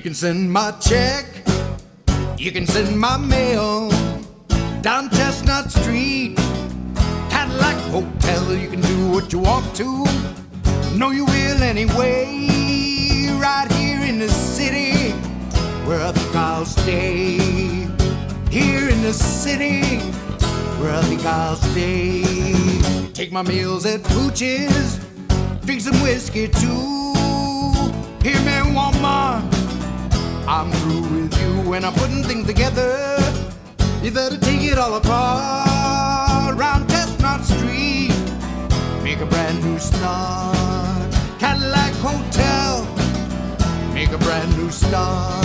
can send my check, you can send my mail down Chestnut Street, Cadillac Hotel. You can do what you want to, no you will anyway. Right here in the city, where I think I'll stay. Here in the city, where I think I'll stay. Take my meals at Pooch's, drink some whiskey too. Hear me, woman, I'm through with you. When I'm putting things together, you better take it all apart. Round Chestnut Street, make a brand new start. Cadillac Hotel, make a brand new start.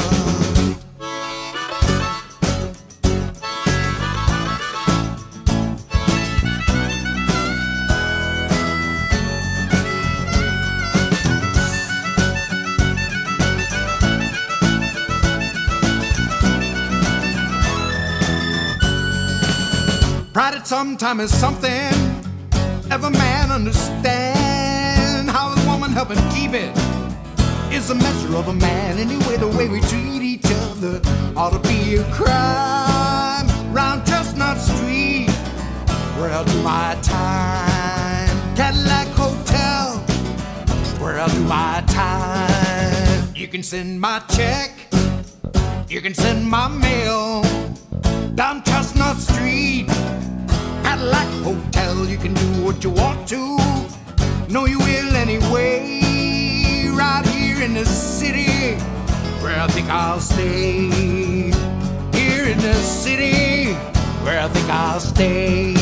Pride at some time is something every man understand. How a woman help him keep it is a measure of a man. Anyway, the way we treat each other ought to be a crime. Round Chestnut Street, where I'll do my time. Cadillac Hotel, where I'll do my time. You can send my check, you can send my mail down Chestnut Street, Cadillac Hotel. You can do what you want to, no you will anyway. Right here in the city, where I think I'll stay. Here in the city, where I think I'll stay.